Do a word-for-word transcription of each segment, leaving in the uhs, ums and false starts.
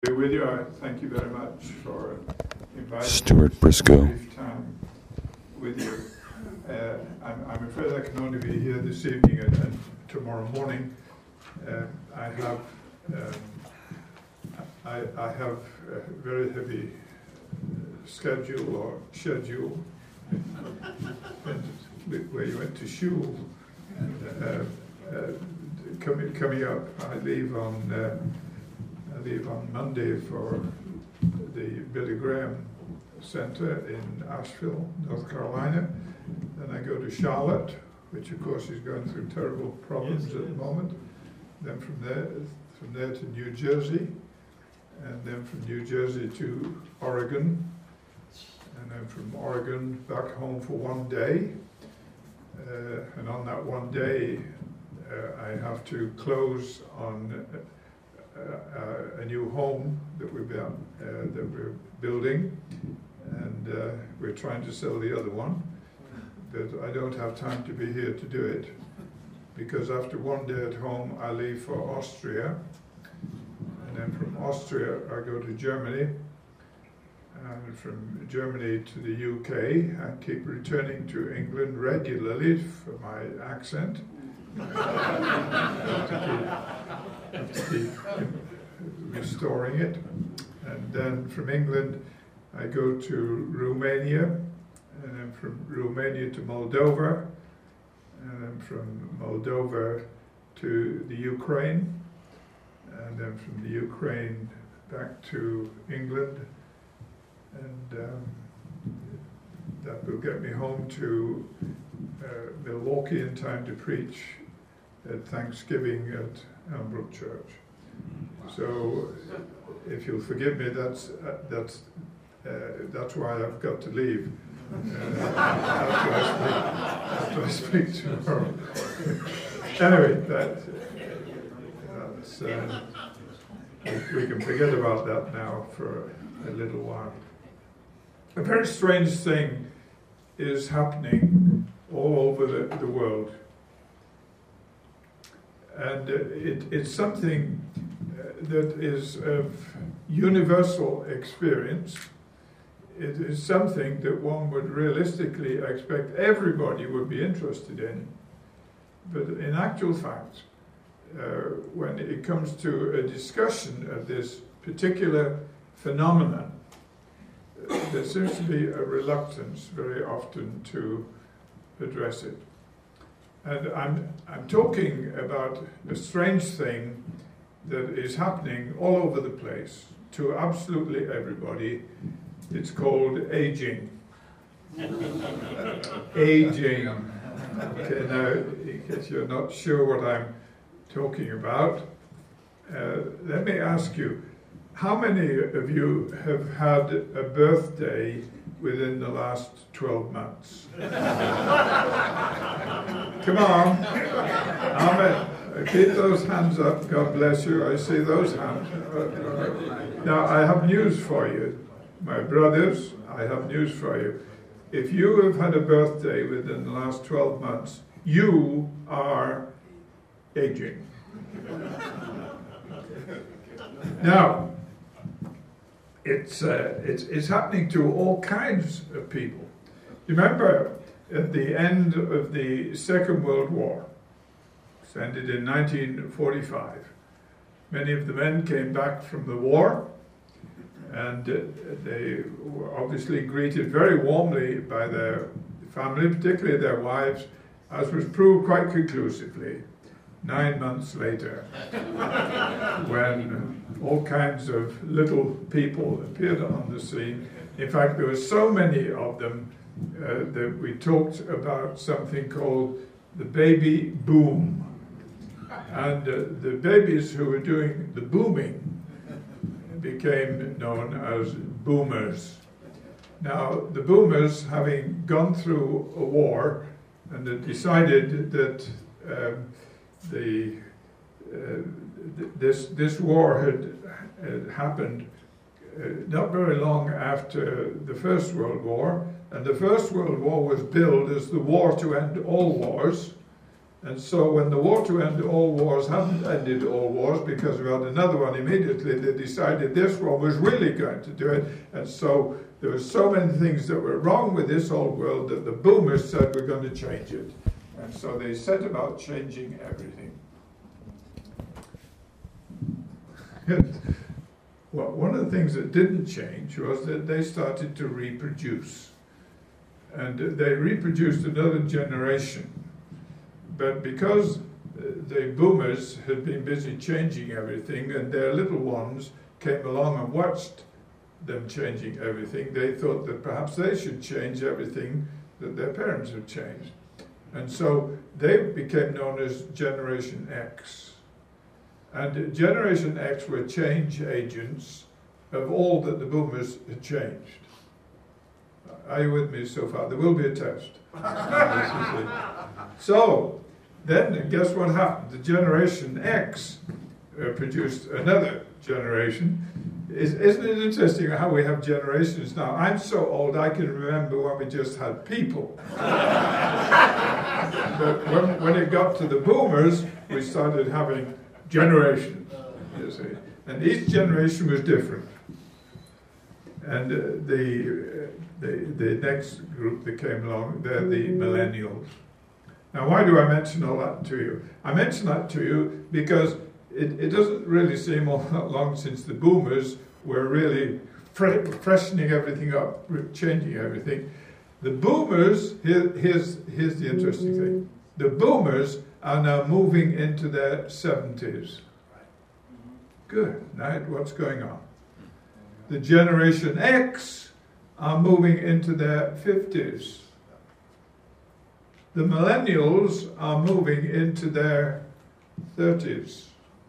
Be with you. I thank you very much for inviting Stuart Briscoe. me to brief time with you. Uh, I'm, I'm afraid I can only be here this evening and, and tomorrow morning. Uh, I have um, I, I have a very heavy schedule or schedule where you went to shul. And, uh, uh, coming coming up, I leave on. Uh, I leave on Monday for the Billy Graham Center in Asheville, North Carolina. Then I go to Charlotte, which of course is going through terrible problems yes, at the moment. Then from there, from there to New Jersey, and then from New Jersey to Oregon, and then from Oregon back home for one day. Uh, and on that one day, uh, I have to close on. Uh, Uh, a new home that we're, uh, that we're building, and uh, we're trying to sell the other one, but I don't have time to be here to do it, because after one day at home I leave for Austria, and then from Austria I go to Germany, and from Germany to the U K. I keep returning to England regularly for my accent. have to keep, have to keep restoring it. And then from England I go to Romania, and then from Romania to Moldova, and then from Moldova to the Ukraine, and then from the Ukraine back to England, and um, that will get me home to uh, Milwaukee in time to preach at Thanksgiving at Elmbrook Church. So, if you'll forgive me, that's uh, that's uh, that's why I've got to leave uh, after, I speak, after I speak tomorrow. Anyway, that that's uh, we can forget about that now for a little while. A very strange thing is happening all over the, the world. And uh, it, it's something uh, that is of universal experience. It is something that one would realistically expect everybody would be interested in. But in actual fact, uh, when it comes to a discussion of this particular phenomenon, uh, there seems to be a reluctance very often to address it. And I'm I'm talking about a strange thing that is happening all over the place to absolutely everybody. It's called aging. Aging. Okay, now, in case you're not sure what I'm talking about, uh, let me ask you, how many of you have had a birthday within the last twelve months? Come on. Amen. Keep those hands up. God bless you. I see those hands. Now, I have news for you. My brothers, I have news for you. If you have had a birthday within the last twelve months, you are aging. Now, It's, uh, it's it's happening to all kinds of people. Remember, at the end of the Second World War, it ended in nineteen forty-five, many of the men came back from the war, and uh, they were obviously greeted very warmly by their family, particularly their wives, as was proved quite conclusively nine months later, when all kinds of little people appeared on the scene. In fact, there were so many of them uh, that we talked about something called the baby boom. And uh, the babies who were doing the booming became known as boomers. Now, the boomers, having gone through a war and had decided that um, the uh, th- this this war had, had happened uh, not very long after the First World War, and the First World War was billed as the war to end all wars, And so when the war to end all wars hadn't ended all wars, because we had another one immediately, they decided this one was really going to do it. And so there were so many things that were wrong with this old world that the boomers said we're going to change it. And so they set about changing everything. Well, one of the things that didn't change was that they started to reproduce. And they reproduced another generation. But because the boomers had been busy changing everything and their little ones came along and watched them changing everything, they thought that perhaps they should change everything that their parents had changed. And so they became known as Generation X. And Generation X were change agents of all that the boomers had changed. Are you with me so far? There will be a test. So, then guess what happened? The Generation X uh, produced another generation. Is, isn't it interesting how we have generations now? I'm so old I can remember when we just had people. But when, when it got to the boomers, we started having generations, you see. And each generation was different. And uh, the, uh, the, the next group that came along, they're the millennials. Now, why do I mention all that to you? I mention that to you because it, it doesn't really seem all that long since the boomers were really fre- freshening everything up, changing everything. The boomers, here, here's, here's the interesting thing. The boomers are now moving into their seventies. Good. Now, what's going on? The Generation X are moving into their fifties. The millennials are moving into their thirties.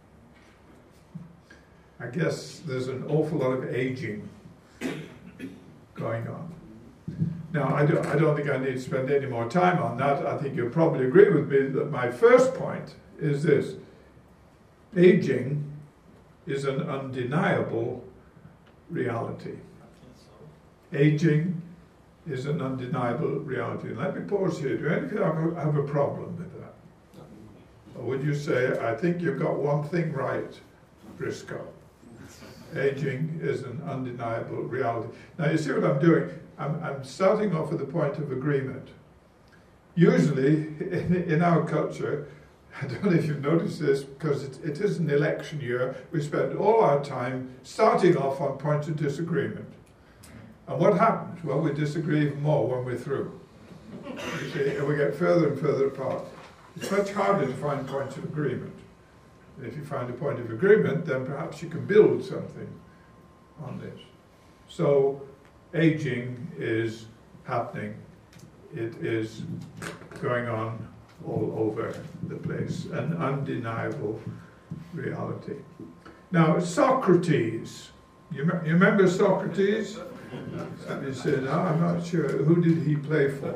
I guess there's an awful lot of aging going on. Now, I don't, I don't think I need to spend any more time on that. I think you'll probably agree with me that my first point is this. Aging is an undeniable reality. Aging is an undeniable reality. Let me pause here. Do any of you have a, have a problem with that? Or would you say, I think you've got one thing right, Briscoe? Aging is an undeniable reality. Now, you see what I'm doing? I'm, I'm starting off with a point of agreement. Usually, in, in our culture, I don't know if you've noticed this, because it, it is an election year, we spend all our time starting off on points of disagreement. And what happens? Well, we disagree even more when we're through. You see, and we get further and further apart. It's much harder to find points of agreement. If you find a point of agreement, then perhaps you can build something on this. So, aging is happening. It is going on all over the place, an undeniable reality. Now, Socrates, you, me- you remember Socrates? Somebody said, oh, I'm not sure, who did he play for?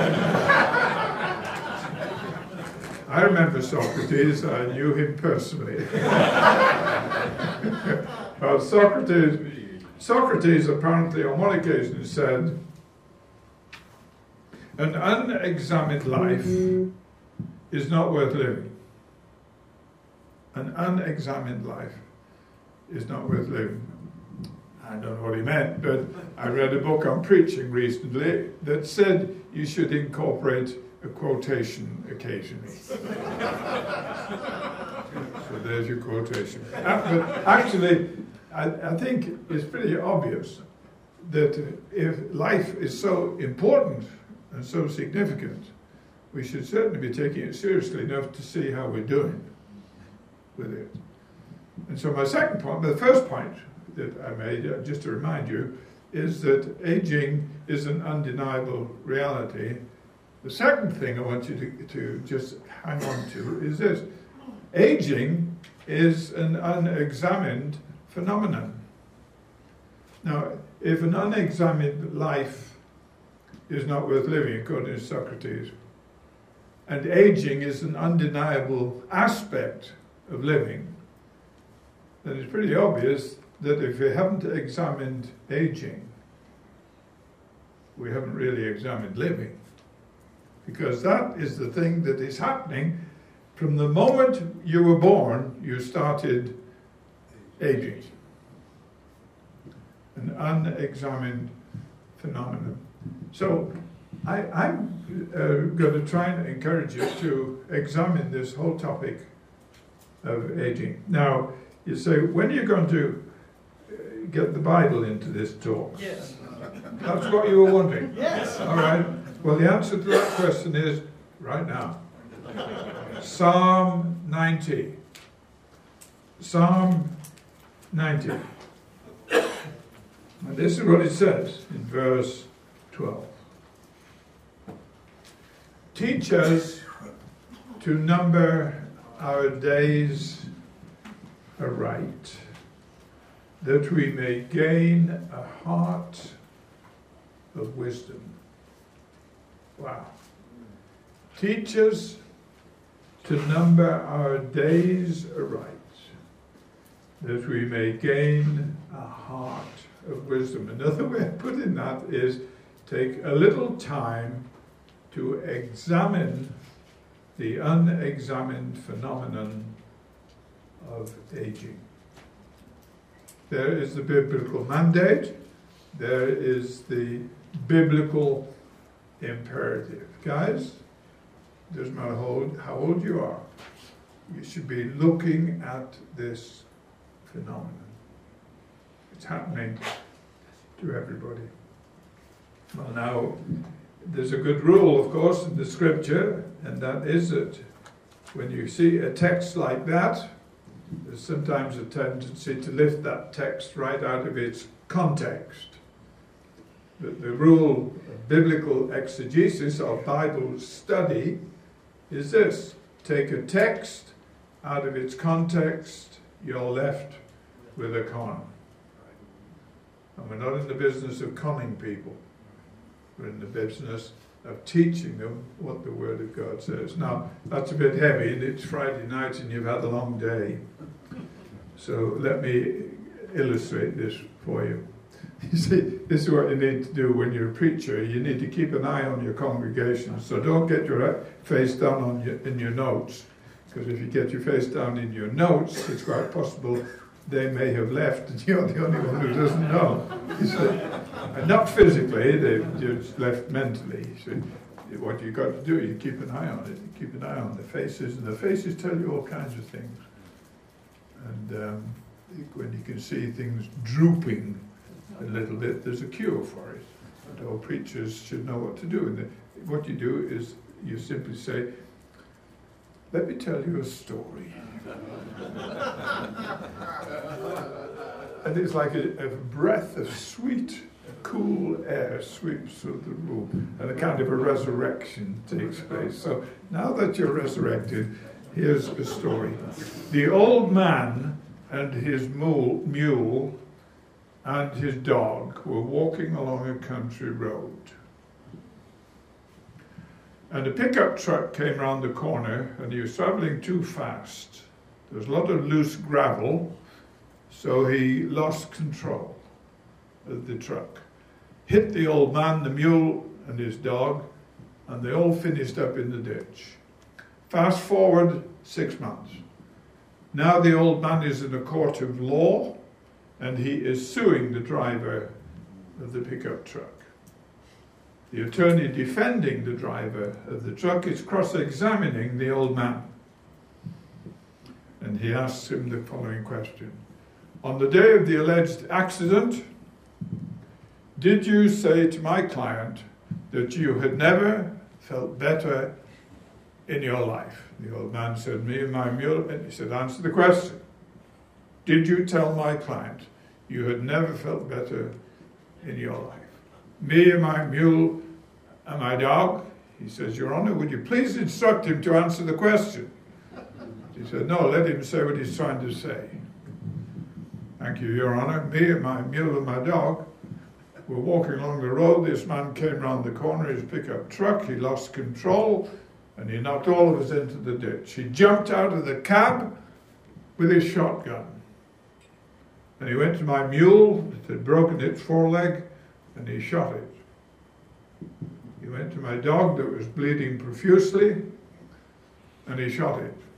I remember Socrates, I knew him personally. Well, Socrates, Socrates apparently on one occasion said, an unexamined life is not worth living. An unexamined life is not worth living. I don't know what he meant, but I read a book on preaching recently that said you should incorporate a quotation occasionally. So there's your quotation. Uh, but actually, I, I think it's pretty obvious that if life is so important and so significant, we should certainly be taking it seriously enough to see how we're doing with it. And so my second point, the first point that I made, uh, just to remind you, is that aging is an undeniable reality. The second thing I want you to, to just hang on to is this. Aging is an unexamined phenomenon. Now, if an unexamined life is not worth living, according to Socrates, and aging is an undeniable aspect of living, then it's pretty obvious that if we haven't examined aging, we haven't really examined living. Because that is the thing that is happening From the moment you were born, you started aging. An unexamined phenomenon. So I, I'm uh, going to try and encourage you to examine this whole topic of aging. Now, you say, when are you going to get the Bible into this talk? Yes. That's what you were wondering? Yes. All right. Well, the answer to that question is right now. Psalm ninety. Psalm ninety. And this is what it says in verse twelve. Teach us to number our days aright, that we may gain a heart of wisdom. Wow. Teach us to number our days aright, that we may gain a heart of wisdom. Another way of putting that is take a little time to examine the unexamined phenomenon of aging. There is the biblical mandate, there is the biblical imperative. Guys, doesn't matter how old, how old you are, you should be looking at this phenomenon. It's happening to everybody. Well, now, there's a good rule, of course, in the scripture, and that is that when you see a text like that, there's sometimes a tendency to lift that text right out of its context. But the rule of biblical exegesis, or Bible study, is this: take a text out of its context, you're left with a con. And we're not in the business of conning people. We're in the business of teaching them what the Word of God says. Now, that's a bit heavy, and it's Friday night and you've had a long day. So let me illustrate this for you. You see, this is what you need to do when you're a preacher. You need to keep an eye on your congregation. So don't get your face down on your, in your notes, because if you get your face down in your notes, it's quite possible they may have left and you're the only one who doesn't know. You see? And not physically, they've just left mentally. So what you've got to do, you keep an eye on it. You keep an eye on the faces, and the faces tell you all kinds of things. And um, when you can see things drooping a little bit, there's a cure for it. And all preachers should know what to do. And the, what you do is you simply say, let me tell you a story. And it's like a, a breath of sweet, cool air sweeps through the room, and a kind of a resurrection takes place. So now that you're resurrected, here's a story. The old man and his mule, mule and his dog were walking along a country road. And a pickup truck came round the corner, and he was travelling too fast. There was a lot of loose gravel, so he lost control of the truck. Hit the old man, the mule, and his dog, and they all finished up in the ditch. Fast forward six months. Now the old man is in a court of law, and he is suing the driver of the pickup truck. The attorney defending the driver of the truck is cross-examining the old man. And he asks him the following question. On the day of the alleged accident, did you say to my client that you had never felt better in your life? The old man said, me and my mule, and he said, answer the question. Did you tell my client you had never felt better in your life? Me and my mule and my dog? He says, Your Honor, would you please instruct him to answer the question? He said, no, let him say what he's trying to say. Thank you, Your Honor. Me and my mule and my dog were walking along the road. This man came round the corner, his pickup truck. He lost control, and he knocked all of us into the ditch. He jumped out of the cab with his shotgun. And he went to my mule that had broken its foreleg, and he shot it. He went to my dog that was bleeding profusely, and he shot it.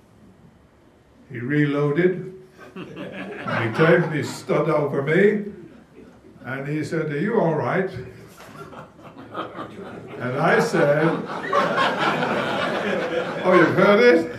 he reloaded, and he came, he stood over me, and he said, "Are you all right?" And I said, "Oh, you've heard it?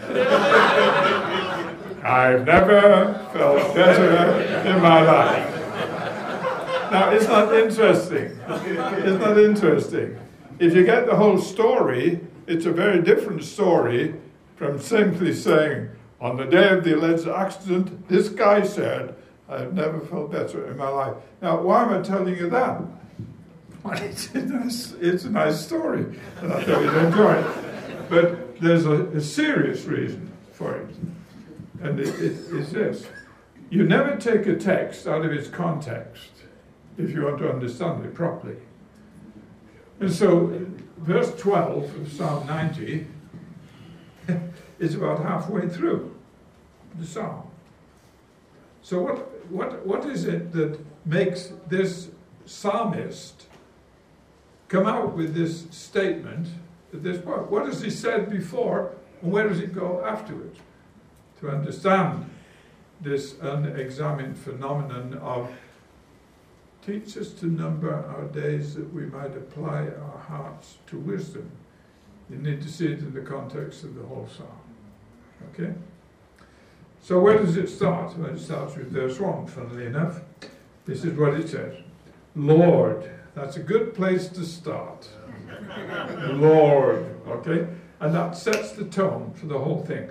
I've never felt better in my life." Now, it's not interesting. It's not interesting. If you get the whole story, it's a very different story from simply saying, on the day of the alleged accident, this guy said, "I've never felt better in my life." Now, why am I telling you that? Well, it's a nice, it's a nice story, and I thought you'd enjoy it. But there's a, a serious reason for it, and it, it is this. You never take a text out of its context if you want to understand it properly. And so, verse twelve of Psalm ninety is about halfway through the psalm. So what, what, what is it that makes this psalmist come out with this statement at this point? What has he said before, and where does it go afterwards? To understand this unexamined phenomenon of teach us to number our days that we might apply our hearts to wisdom. You need to see it in the context of the whole psalm. Okay? So where does it start? Well, it starts with verse one, funnily enough. This is what it says. Lord, that's a good place to start. Lord, okay? And that sets the tone for the whole thing.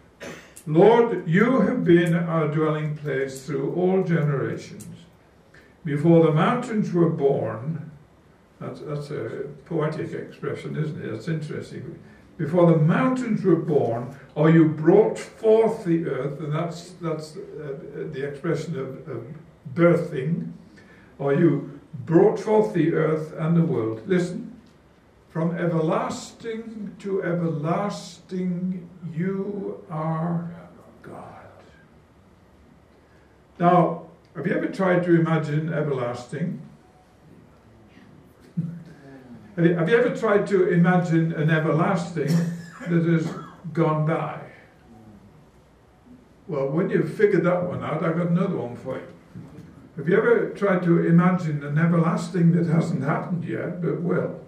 Lord, you have been our dwelling place through all generations. Before the mountains were born, that's, that's a poetic expression, isn't it? That's interesting. Before the mountains were born, or you brought forth the earth, and that's that's uh, the expression of, of birthing, or you brought forth the earth and the world. Listen, from everlasting to everlasting, you are God. Now, have you ever tried to imagine everlasting? Have you, have you ever tried to imagine an everlasting that has gone by? Well, when you've figured that one out, I've got another one for you. Have you ever tried to imagine an everlasting that hasn't happened yet, but will?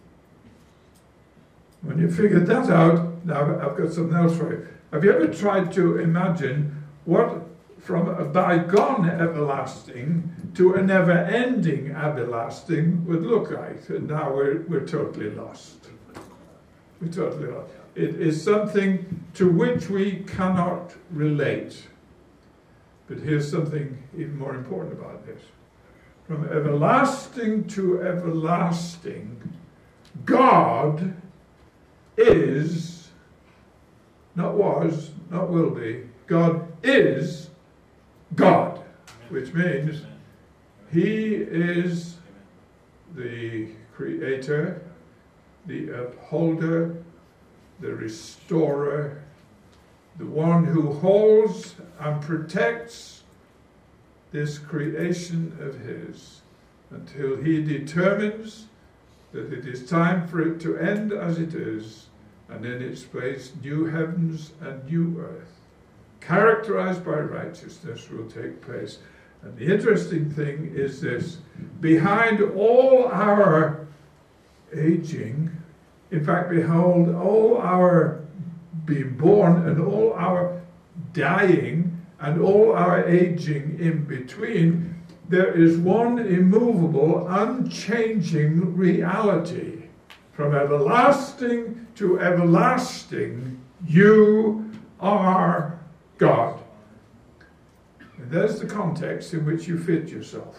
When you've figured that out, now I've got something else for you. Have you ever tried to imagine what from a bygone everlasting to a never-ending everlasting would look like? And now we're, we're totally lost. We're totally lost. It is something to which we cannot relate. But here's something even more important about this. From everlasting to everlasting, God is, not was, not will be, God is God, which means He is the creator, the upholder, the restorer, the one who holds and protects this creation of His until He determines that it is time for it to end as it is, and in its place new heavens and new earth, characterized by righteousness, will take place. And the interesting thing is this: behind all our aging, in fact, behold, all our being born and all our dying and all our aging in between, there is one immovable, unchanging reality. From everlasting to everlasting, you are God. And there's the context in which you fit yourself.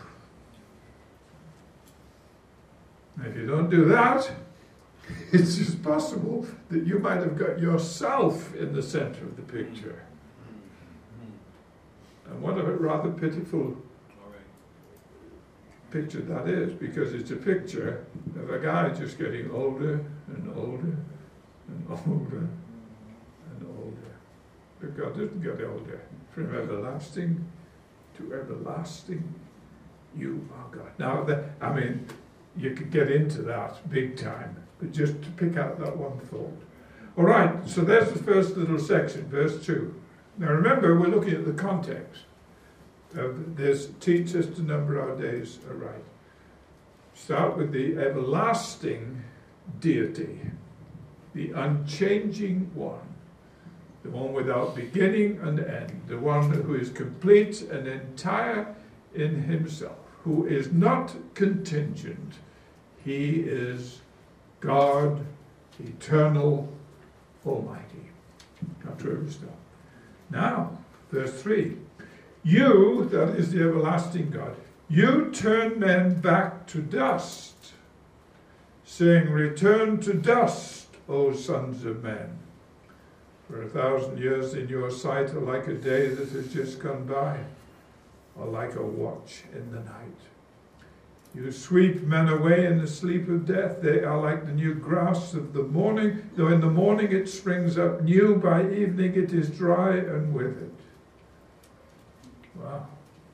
And if you don't do that, it's just possible that you might have got yourself in the center of the picture. And what a rather pitiful picture that is, because it's a picture of a guy just getting older and older and older and older. But God didn't get older. From everlasting to everlasting, you are God. Now, the, I mean, you could get into that big time, but just to pick out that one thought. All right, so there's the first little section, verse two. Now remember, we're looking at the context of this, teach us to number our days aright. Start with the everlasting deity, the unchanging one, the one without beginning and end, the one who is complete and entire in himself, who is not contingent. He is God, eternal, almighty. That's where we start. Now, verse three. You, that is the everlasting God, you turn men back to dust, saying, return to dust, O sons of men. For a thousand years in your sight are like a day that has just gone by, or like a watch in the night. You sweep men away in the sleep of death. They are like the new grass of the morning. Though in the morning it springs up new, by evening it is dry and withered. Wow.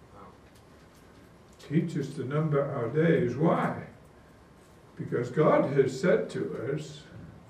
Teach us to number our days. Why? Because God has said to us,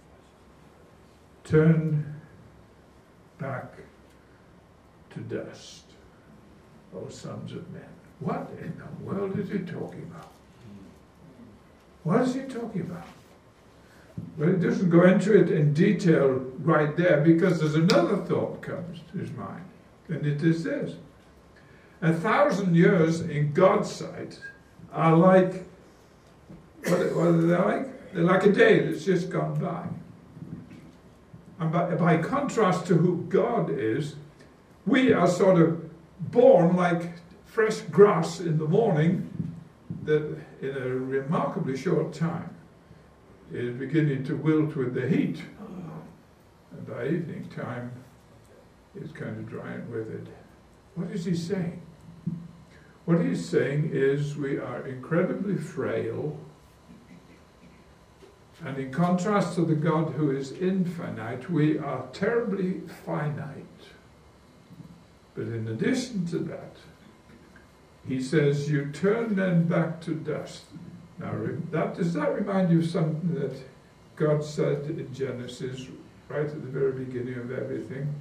turn back to dust, O sons of men. What in the world is he talking about? What is he talking about? Well, it doesn't go into it in detail right there, because there's another thought comes to his mind, and it is this. A thousand years in God's sight are like, what, what are they like? They're like a day that's just gone by. And by, by contrast to who God is, we are sort of born like fresh grass in the morning that in a remarkably short time is beginning to wilt with the heat. And by evening time, it's kind of dry and withered. What is he saying? What he's saying is we are incredibly frail, and in contrast to the God who is infinite, we are terribly finite. But in addition to that, he says, you turn men back to dust. Now, that, does that remind you of something that God said in Genesis, right at the very beginning of everything?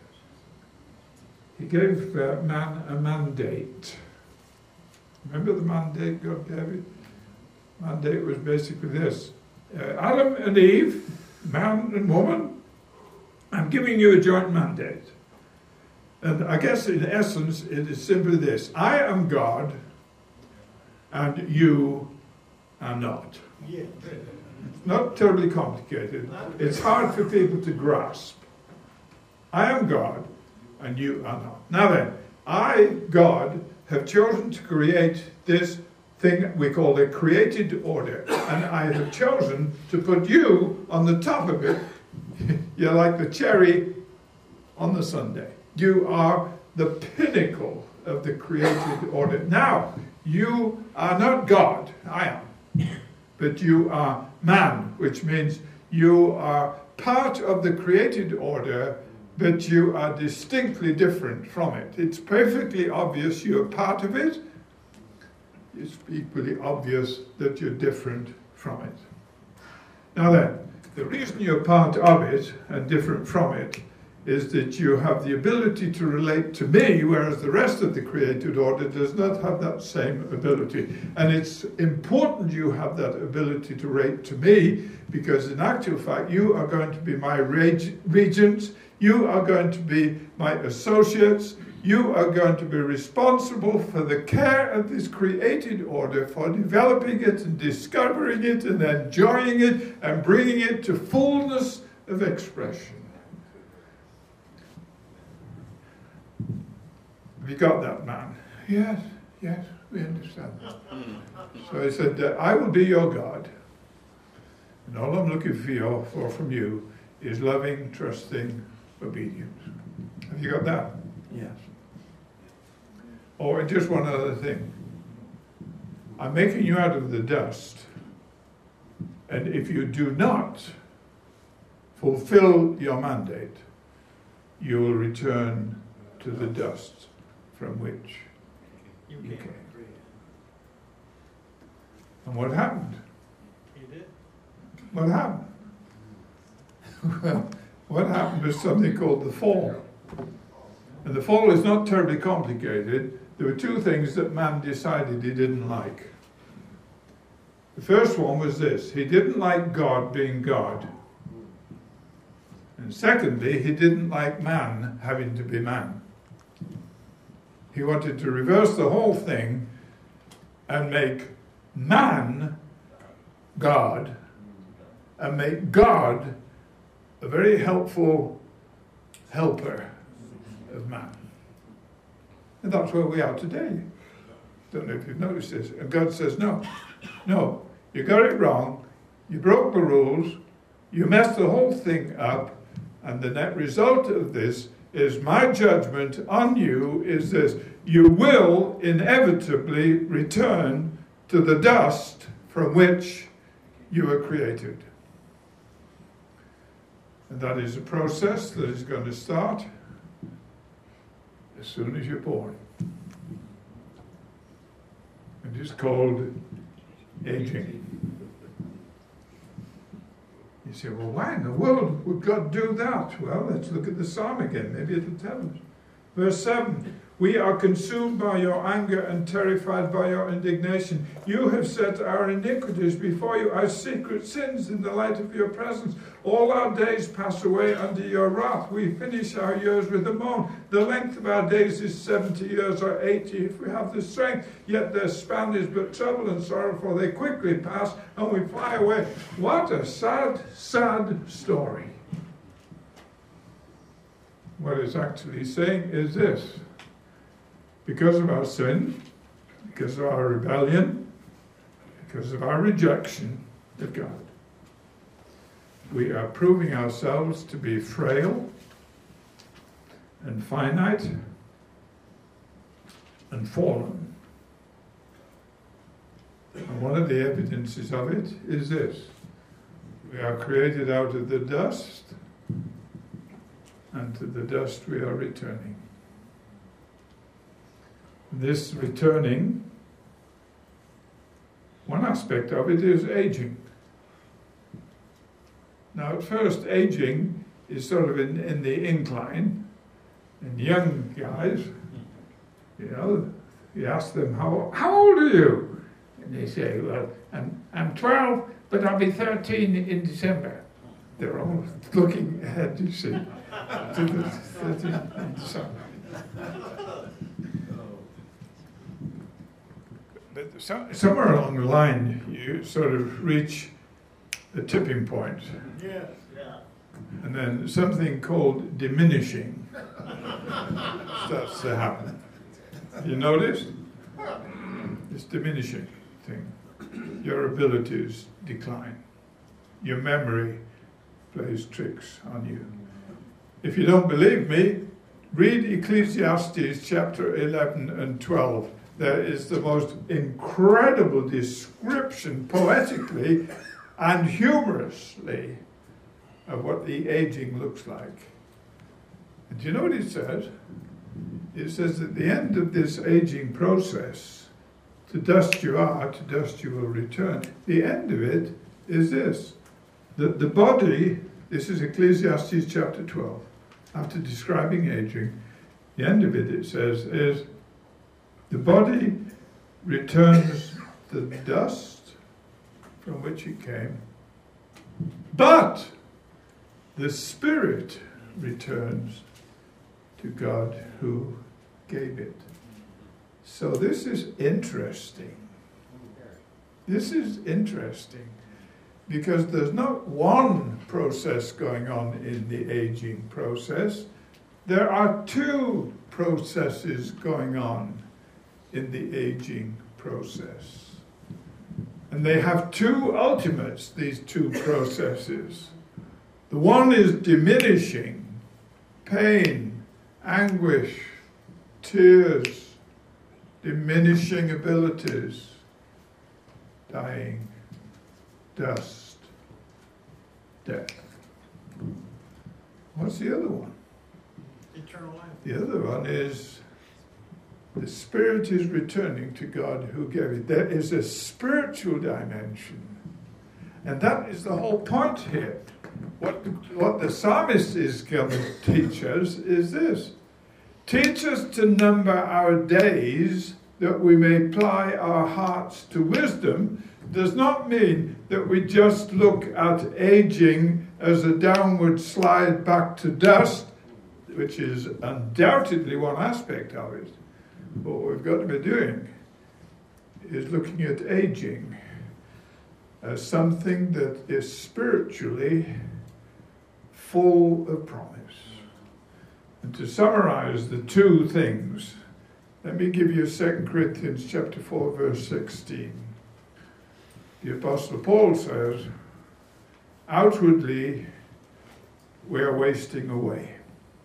He gave uh, man a mandate. Remember the mandate God gave it? Mandate was basically this. Uh, Adam and Eve, man and woman, I'm giving you a joint mandate. And I guess in essence it is simply this. I am God and you are not. Yeah. It's not terribly complicated. It's hard for people to grasp. I am God and you are not. Now then, I, God, have chosen to create this thing we call a created order, and I have chosen to put you on the top of it. You're like the cherry on the sundae. You are the pinnacle of the created order. Now, you are not God, I am, but you are man, which means you are part of the created order, but you are distinctly different from it. It's perfectly obvious you're part of it. It's equally obvious that you're different from it. Now then, the reason you're part of it and different from it is that you have the ability to relate to me, whereas the rest of the created order does not have that same ability. And it's important you have that ability to relate to me, because in actual fact, you are going to be my reg- regents, you are going to be my associates, you are going to be responsible for the care of this created order, for developing it and discovering it and enjoying it and bringing it to fullness of expression. Have you got that, man? Yes, yes, we understand that. So he said, uh, I will be your God, and all I'm looking for, you, for from you is loving, trusting obedience. Have you got that? Yes. Or just one other thing. I'm making you out of the dust, and if you do not fulfill your mandate, you will return to the dust from which you came. And what happened? You did. What happened? Well, what happened was something called the fall. And the fall is not terribly complicated. There were two things that man decided he didn't like. The first one was this: he didn't like God being God. And secondly, he didn't like man having to be man. He wanted to reverse the whole thing and make man God, and make God a very helpful helper of man. And that's where we are today. Don't know if you've noticed this. And God says, no, no, you got it wrong, you broke the rules, you messed the whole thing up, and the net result of this is my judgment on you is this: you will inevitably return to the dust from which you were created. And that is a process that is going to start as soon as you're born. It is called aging. You say, well, why in the world would God do that? Well, let's look at the psalm again. Maybe it'll tell us. Verse seven, we are consumed by your anger and terrified by your indignation. You have set our iniquities before you, our secret sins in the light of your presence. All our days pass away under your wrath. We finish our years with a moan. The length of our days is seventy years or eighty if we have the strength. Yet their span is but trouble and sorrow, for they quickly pass and we fly away. What a sad, sad story. What it's actually saying is this: because of our sin, because of our rebellion, because of our rejection of God, we are proving ourselves to be frail and finite and fallen. And one of the evidences of it is this: we are created out of the dust, and to the dust we are returning. This returning, one aspect of it is aging. Now, at first, aging is sort of in, in the incline, and young guys, you know, you ask them, how, how old are you? And they say, well, I'm, I'm twelve, but I'll be thirteen in December. They're all looking ahead, you see, to the thirteenth in December. But so, somewhere along the line, you sort of reach a tipping point. Yes, yeah. And then something called diminishing starts to happen. You notice? This diminishing thing. Your abilities decline. Your memory plays tricks on you. If you don't believe me, read Ecclesiastes chapter eleven and twelve. There is the most incredible description, poetically and humorously, of what the aging looks like. And do you know what it says? It says at the end of this aging process, to dust you are, to dust you will return. The end of it is this: that the body, this is Ecclesiastes chapter twelve, after describing aging, the end of it, it says, is the body returns to the dust from which it came, but the spirit returns to God who gave it. So this is interesting. This is interesting because there's not one process going on in the aging process. There are two processes going on in the aging process. And they have two ultimates, these two processes. The one is diminishing, pain, anguish, tears, diminishing abilities, dying, dust, death. What's the other one? Eternal life. The other one is the spirit is returning to God who gave it. There is a spiritual dimension. And that is the whole point here. What, what the psalmist is going to teach us is this. Teach us to number our days that we may apply our hearts to wisdom does not mean that we just look at aging as a downward slide back to dust, which is undoubtedly one aspect of it. What we've got to be doing is looking at aging as something that is spiritually full of promise. And to summarize the two things, let me give you Second Corinthians chapter four, verse sixteen. The Apostle Paul says, outwardly we are wasting away.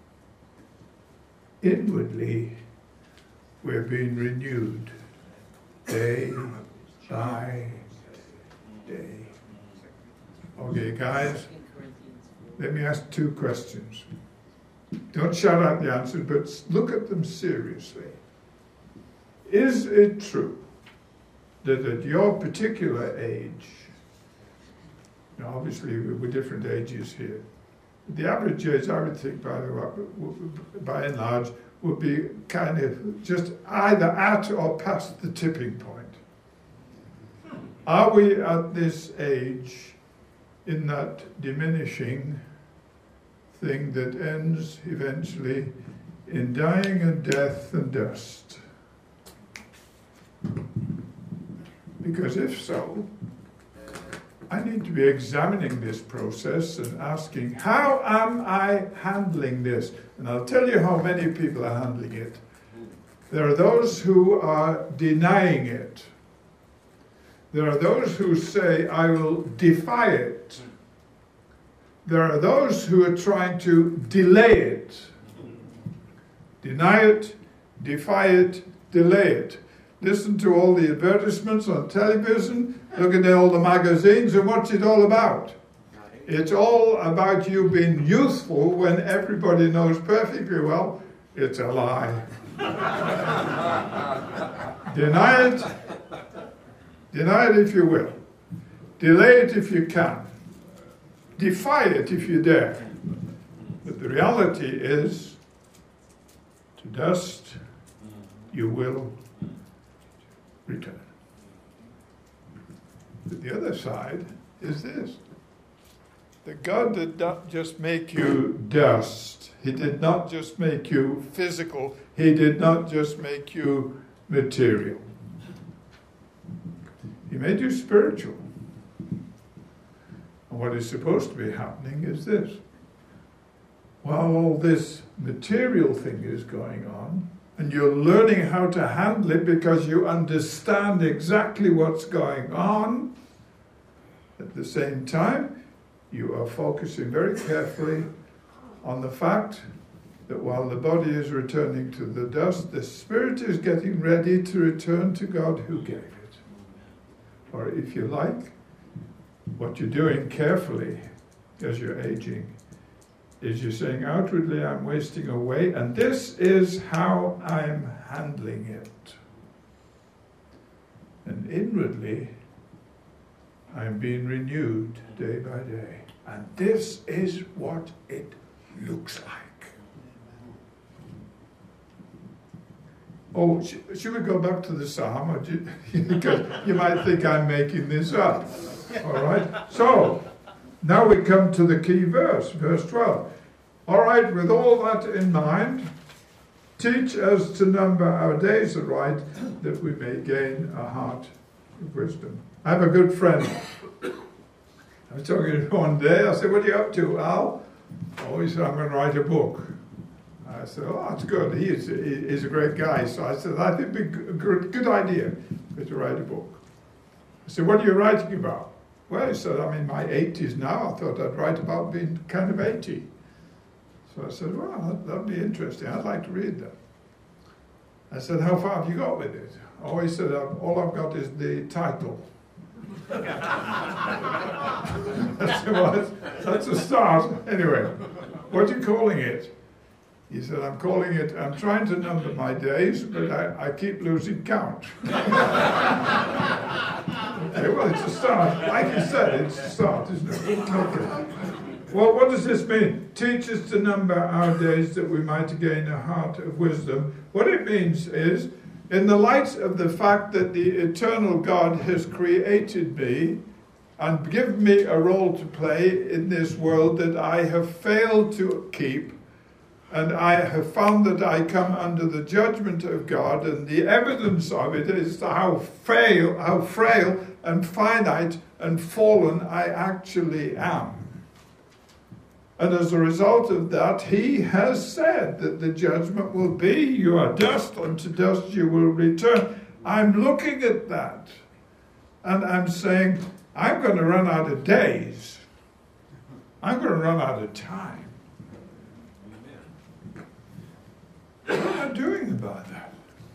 Inwardly we're being renewed day by day. Okay, guys, let me ask two questions. Don't shout out the answer, but look at them seriously. Is it true that at your particular age, now obviously we're different ages here, the average age, I would think, by, the, by and large, would be kind of just either at or past the tipping point. Are we at this age in that diminishing thing that ends eventually in dying and death and dust? Because if so, I need to be examining this process and asking, how am I handling this? And I'll tell you how many people are handling it. There are those who are denying it. There are those who say, I will defy it. There are those who are trying to delay it. Deny it, defy it, delay it. Listen to all the advertisements on television, look at all the magazines, and what's it all about? It's all about you being youthful when everybody knows perfectly well it's a lie. Deny it, deny it if you will. Delay it if you can. Defy it if you dare. But the reality is, to dust you will return. But the other side is this. That God did not just make you dust. He did not just make you physical. He did not just make you material. He made you spiritual. And what is supposed to be happening is this. While all this material thing is going on, and you're learning how to handle it because you understand exactly what's going on, at the same time, you are focusing very carefully on the fact that while the body is returning to the dust, the spirit is getting ready to return to God who gave it. Or if you like, what you're doing carefully as you're aging is you're saying, outwardly I'm wasting away, and this is how I'm handling it. And inwardly, I'm being renewed day by day. And this is what it looks like. Oh, sh- should we go back to the psalm? Or do you, because you might think I'm making this up. All right? So, now we come to the key verse, verse twelve. All right, with all that in mind, teach us to number our days aright, that we may gain a heart of wisdom. I have a good friend. I was talking to him one day. I said, what are you up to, Al? Oh, he said, I'm going to write a book. I said, oh, that's good. He is, he is a great guy. So I said, I think it'd be a good, good idea to write a book. I said, what are you writing about? Well, he said, I'm in my eighties now. I thought I'd write about being kind of eighty. So I said, well, that, that'd be interesting. I'd like to read that. I said, how far have you got with it? Oh, he said, all I've got is the title. I said, well, that's, that's a start. Anyway, what are you calling it? He said, I'm calling it, I'm trying to number my days, but I, I keep losing count. Okay, well, it's a start. Like you said, it's a start, isn't it? Okay. Well, what does this mean? Teach us to number our days that we might gain a heart of wisdom. What it means is, in the light of the fact that the eternal God has created me and given me a role to play in this world that I have failed to keep, and I have found that I come under the judgment of God, and the evidence of it is how frail, how frail and finite and fallen I actually am. And as a result of that, he has said that the judgment will be, you are dust, and to dust you will return. I'm looking at that, and I'm saying, I'm going to run out of days. I'm going to run out of time. What am I doing about that?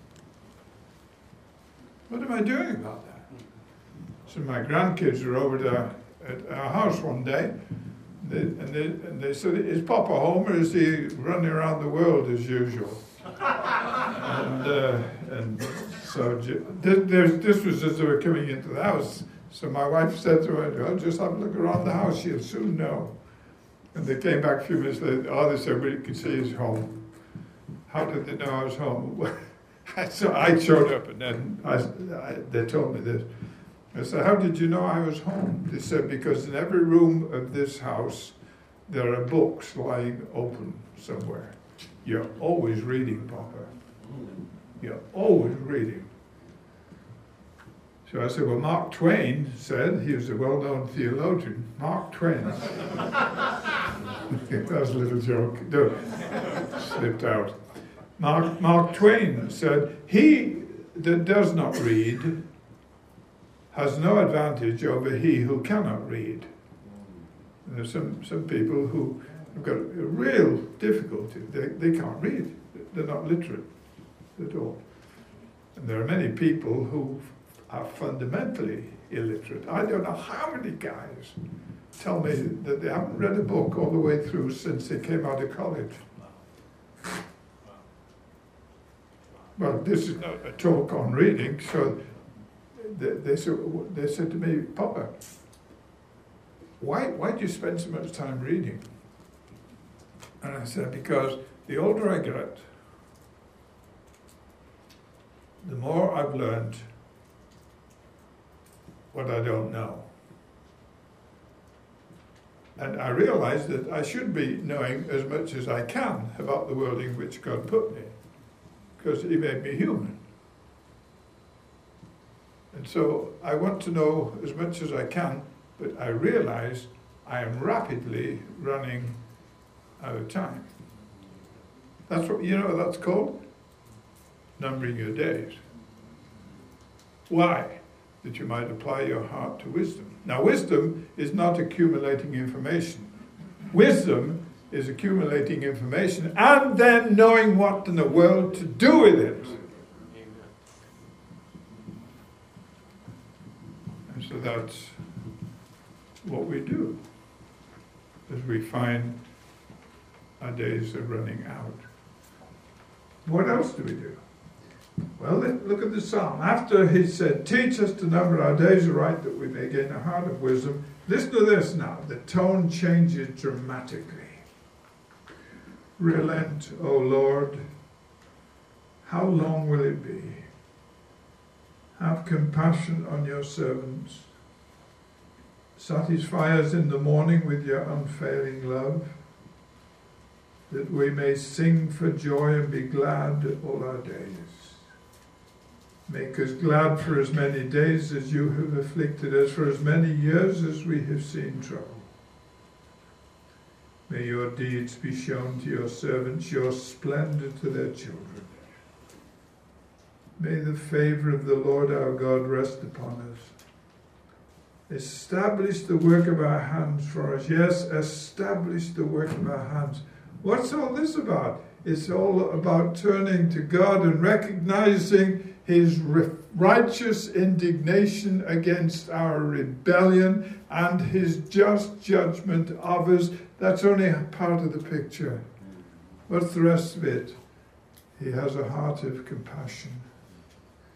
What am I doing about that? So my grandkids were over to, at our house one day, they, and, they, and they said, is Papa home or is he running around the world as usual? and, uh, and so this, this was as they were coming into the house. So my wife said to her, oh, just have a look around the house, you'll soon know. And they came back a few minutes later, oh, they said, we could see he's home. How did they know I was home? So I showed up, and then I, I, they told me this. I said, how did you know I was home? They said, because in every room of this house, there are books lying open somewhere. You're always reading, Papa. You're always reading. So I said, well, Mark Twain said, he was a well-known theologian, Mark Twain. That was a little joke. No, slipped out. Mark, Mark Twain said, he that does not read has no advantage over he who cannot read. And there's some, some people who have got a real difficulty. They, they can't read. They're not literate at all. And there are many people who are fundamentally illiterate. I don't know how many guys tell me that they haven't read a book all the way through since they came out of college. Well, this is not a talk on reading, so they, they, said, they said to me, Papa, why, why do you spend so much time reading? And I said, because the older I get, the more I've learned what I don't know. And I realize that I should be knowing as much as I can about the world in which God put me, because he made me human. And so I want to know as much as I can, but I realize I am rapidly running out of time. That's what, you know what that's called? Numbering your days. Why? That you might apply your heart to wisdom. Now, wisdom is not accumulating information. Wisdom is accumulating information and then knowing what in the world to do with it. And so that's what we do as we find our days are running out. What else do we do? Well, look at the psalm. After he said, teach us to number our days aright that we may gain a heart of wisdom. Listen to this now. The tone changes dramatically. Relent, O Lord. How long will it be? Have compassion on your servants. Satisfy us in the morning with your unfailing love, that we may sing for joy and be glad all our days. Make us glad for as many days as you have afflicted us, for as many years as we have seen trouble. May your deeds be shown to your servants, your splendor to their children. May the favor of the Lord our God rest upon us. Establish the work of our hands for us. Yes, establish the work of our hands. What's all this about? It's all about turning to God and recognizing his righteous indignation against our rebellion and his just judgment of us. That's only a part of the picture. What's the rest of it? He has a heart of compassion.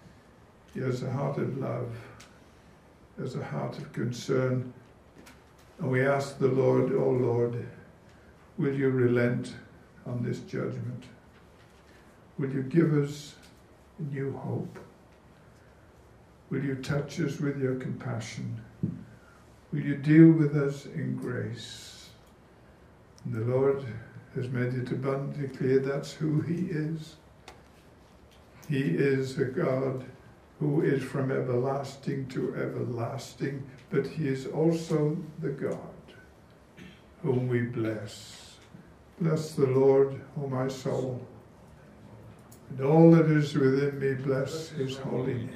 He has a heart of love. He has a heart of concern And we ask the Lord, oh Lord, will you relent on this judgment? Will you give us a new hope? Will you touch us with your compassion? Will you deal with us in grace? And the Lord has made it abundantly clear that's who he is. He is a God who is from everlasting to everlasting, but he is also the God whom we bless. Bless the Lord, O my soul, and all that is within me, bless his holy name.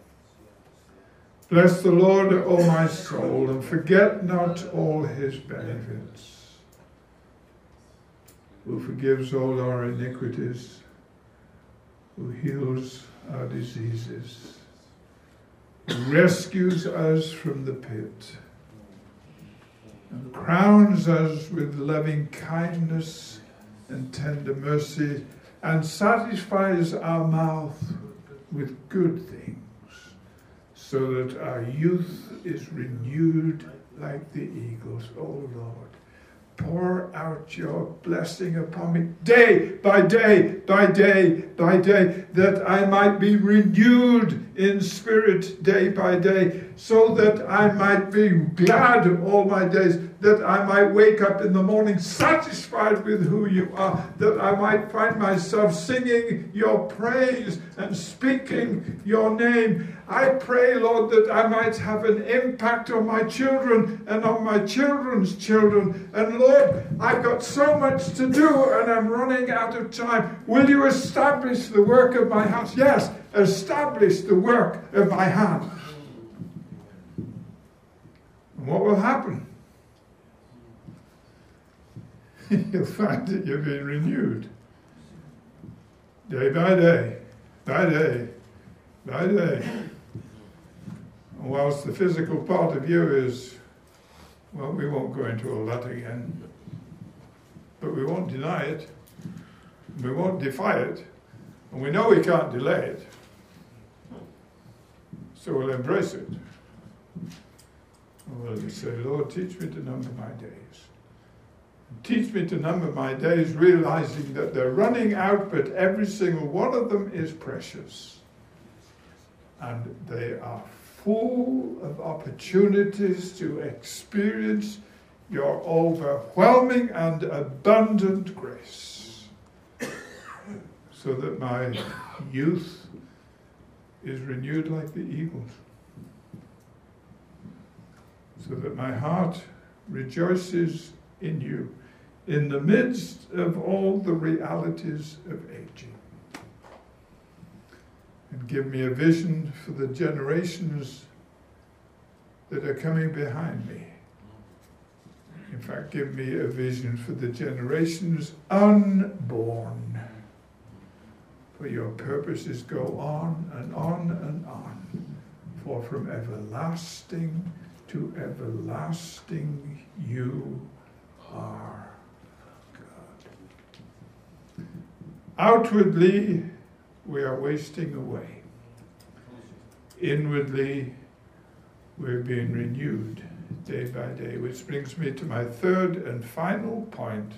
Bless the Lord, O my soul, and forget not all his benefits, who forgives all our iniquities, who heals our diseases, who rescues us from the pit, and crowns us with loving kindness and tender mercy, and satisfies our mouth with good things, so that our youth is renewed like the eagles. O Lord, pour out your blessing upon me day by day, by day, by day, that I might be renewed in spirit day by day, so that I might be glad all my days, that I might wake up in the morning satisfied with who you are, that I might find myself singing your praise and speaking your name. I pray, Lord, that I might have an impact on my children and on my children's children. And Lord, I've got so much to do and I'm running out of time. Will you establish the work of my house? Yes, establish the work of my hands. And what will happen? You'll find that you're being renewed day by day, by day, by day. And whilst the physical part of you is, well, we won't go into all that again, but we won't deny it, we won't defy it, and we know we can't delay it, so we'll embrace it. And we'll say, Lord, teach me to number my days. Teach me to number my days, realizing that they're running out, but every single one of them is precious. And they are full of opportunities to experience your overwhelming and abundant grace, so that my youth is renewed like the eagles, so that my heart rejoices in you, in the midst of all the realities of aging. And give me a vision for the generations that are coming behind me. In fact, give me a vision for the generations unborn. For your purposes go on and on and on. For from everlasting to everlasting you are God. Outwardly, we are wasting away. Inwardly, we're being renewed day by day, which brings me to my third and final point.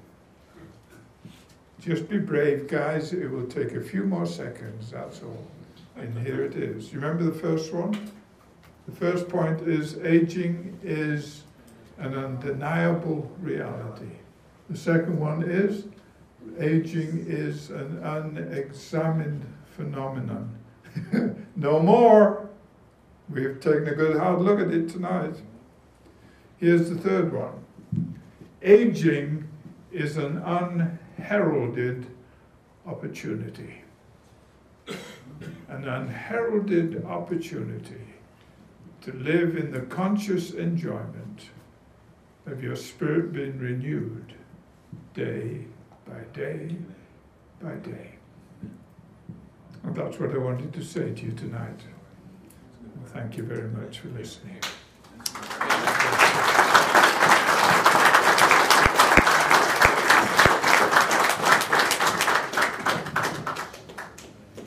Just be brave, guys. It will take a few more seconds, that's all. And here it is. You remember the first one? The first point is aging is an undeniable reality. The second one is aging is an unexamined phenomenon. No more. We've taken a good hard look at it tonight. Here's the third one. Aging is an unheralded opportunity. An unheralded opportunity to live in the conscious enjoyment of your spirit being renewed day by day by day. And that's what I wanted to say to you tonight. Thank you very much for listening.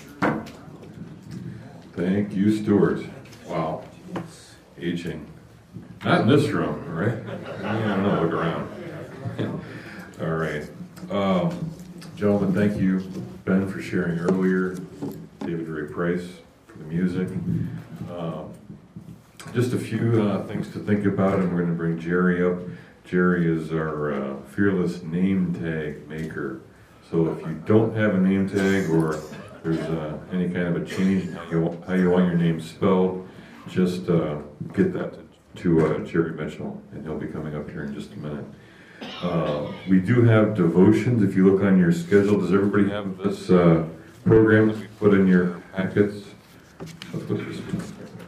Thank you, Stuart. Wow. Aging. Not in this room, right? I don't know, look around. All right. Um, gentlemen, thank you, Ben, for sharing earlier. David Ray Price for the music. Um, just a few uh, things to think about, and we're going to bring Jerry up. Jerry is our uh, fearless name tag maker. So if you don't have a name tag, or there's uh, any kind of a change in how you, how you want your name spelled, just uh, get that to, to uh, Jerry Mitchell, and he'll be coming up here in just a minute. Uh, we do have devotions. If you look on your schedule, does everybody have this uh, program that we put in your packets? Let's put this in.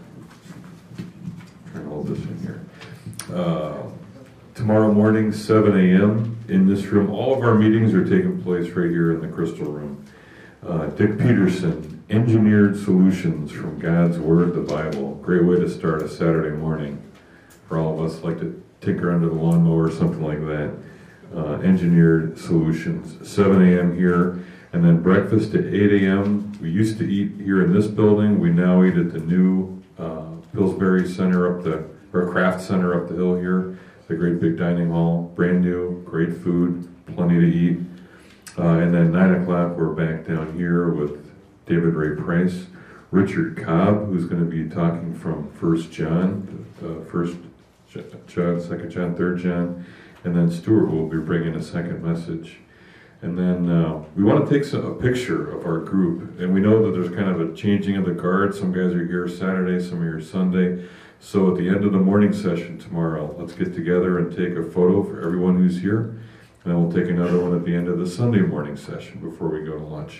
Try to hold this in here. Uh, tomorrow morning, seven a.m. in this room. All of our meetings are taking place right here in the Crystal Room. Uh, Dick Peterson, Engineered Solutions from God's Word, the Bible. Great way to start a Saturday morning for all of us like to tinker under the lawnmower or something like that. Uh, Engineered Solutions, seven a.m. here, and then breakfast at eight a.m. We used to eat here in this building. We now eat at the new uh, Pillsbury Center up the, or Craft Center up the hill here, the great big dining hall, brand new, great food, plenty to eat. Uh, and then nine o'clock, we're back down here with David Ray Price, Richard Cobb, who's going to be talking from First John, uh, First John, Second John, Third John, and then Stuart will be bringing a second message. And then uh, we want to take some, a picture of our group, and we know that there's kind of a changing of the guard. Some guys are here Saturday, some are here Sunday. So at the end of the morning session tomorrow, let's get together and take a photo for everyone who's here, and then we'll take another one at the end of the Sunday morning session before we go to lunch.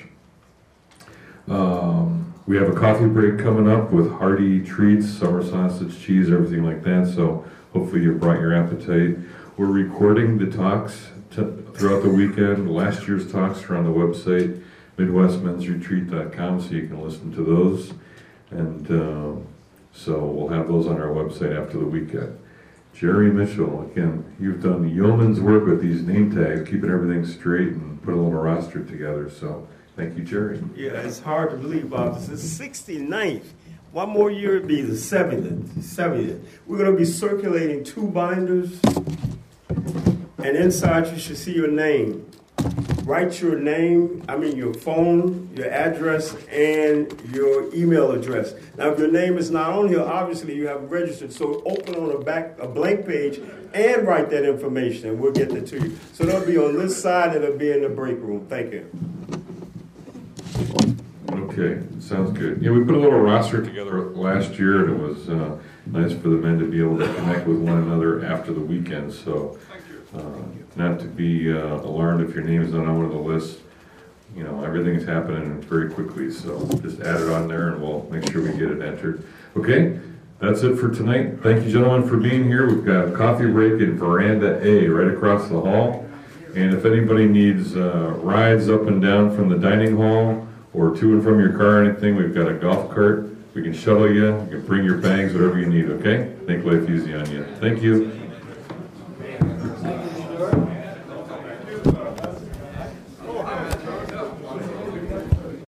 Um, we have a coffee break coming up with hearty treats, summer sausage, cheese, everything like that, so hopefully you brought your appetite. We're recording the talks t- throughout the weekend. Last year's talks are on the website, midwest men's retreat dot com, so you can listen to those. And uh, so we'll have those on our website after the weekend. Jerry Mitchell, again, you've done yeoman's work with these name tags, keeping everything straight and put a little roster together, so thank you, Jerry. Yeah, it's hard to believe, Bob. This is sixty-ninth. One more year would be the seventieth. seventieth. We're going to be circulating two binders, and inside you should see your name. Write your name, I mean your phone, your address, and your email address. Now, if your name is not on here, obviously you have registered, so open on a back a blank page and write that information, and we'll get that to you. So that'll be on this side, and it'll be in the break room. Thank you. Okay, sounds good. Yeah, we put a little roster together last year, and it was uh, nice for the men to be able to connect with one another after the weekend. So, uh, not to be uh, alarmed if your name is not on one of the lists. You know, everything's happening very quickly, so just add it on there, and we'll make sure we get it entered. Okay, that's it for tonight. Thank you, gentlemen, for being here. We've got a coffee break in Veranda A right across the hall. And if anybody needs uh, rides up and down from the dining hall, or to and from your car or anything, we've got a golf cart. We can shuttle you. You can bring your bags, whatever you need, okay? Make life easy on you. Thank you.